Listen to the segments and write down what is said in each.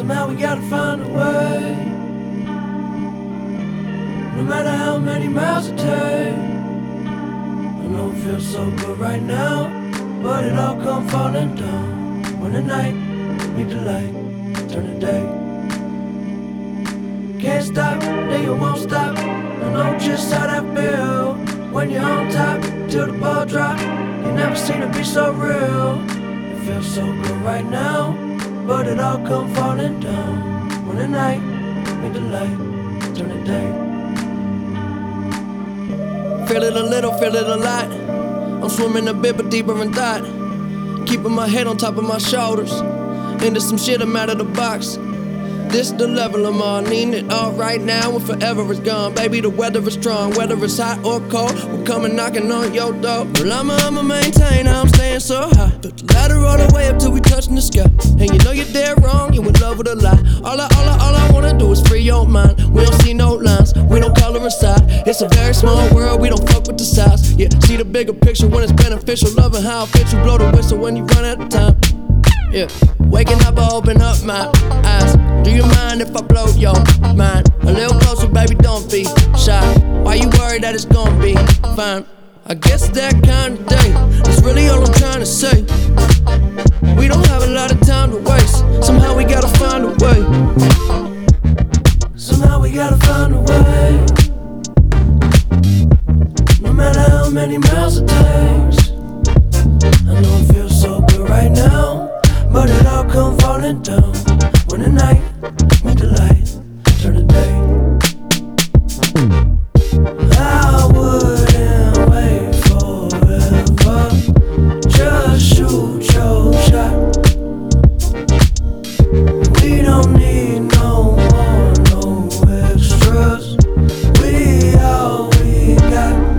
Somehow we gotta find a way. No matter how many miles it takes. I know it feels so good right now, but it all come falling down when the night meet the light, turn the day. Can't stop, then you won't stop. I know just how that feel when you're on top till the ball drop. You never seen it be so real. It feels so good right now, but it all come falling down when the night meet the light, turn the day. Feel it a little, feel it a lot. I'm swimming a bit but deeper in thought, keeping my head on top of my shoulders. Into some shit, I'm out of the box. This the level I'm on, needing it all right now and forever is gone. Baby, the weather is strong, whether it's hot or cold, we're coming knocking on your door. Well, I'ma maintain how I'm staying so high. Took the ladder all the way up till we touching the sky. And you know you're dead wrong, you in love with a lie. All I wanna do is free your mind. We don't see no lines, we don't color inside. It's a very small world, we don't fuck with the size. Yeah, see the bigger picture when it's beneficial. Loving how it fits you, blow the whistle when you run out of time. Yeah, waking up, I open up my eyes. Do you mind if I blow your mind? A little closer, baby, don't be shy. Why you worried that it's gonna be fine? I guess that kind of day, that's really all I'm trying to say. We don't have a lot of time to waste. Somehow we gotta find a way. Somehow we gotta find a way. No matter how many miles it takes. I know it feels so good right now, but it all come falling down when the night meet the light, turn the day. I wouldn't wait forever, just shoot your shot. We don't need no more, no extras. We all we got.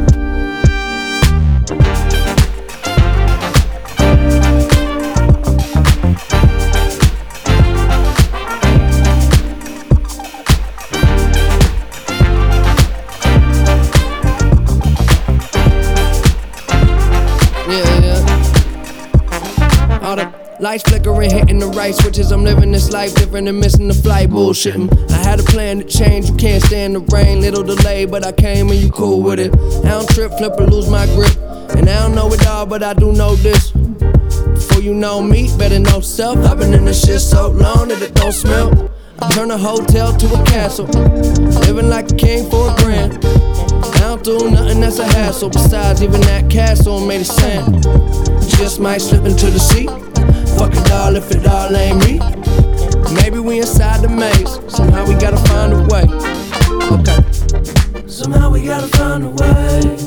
All the lights flickering, hitting the right switches. I'm living this life different and missing the flight, bullshitting. I had a plan to change, you can't stand the rain. Little delay, but I came and you cool with it. I don't trip, flip or lose my grip. And I don't know it all, but I do know this. Before you know me, better know self. I've been in this shit so long that it don't smell. I turn a hotel to a castle, living like a king for $1,000. I don't do nothing that's a hassle. Besides, even that castle made of sand. Just might slip into the sea. Fuck it all if it all ain't me. Maybe we inside the maze. Somehow we gotta find a way. Okay. Somehow we gotta find a way.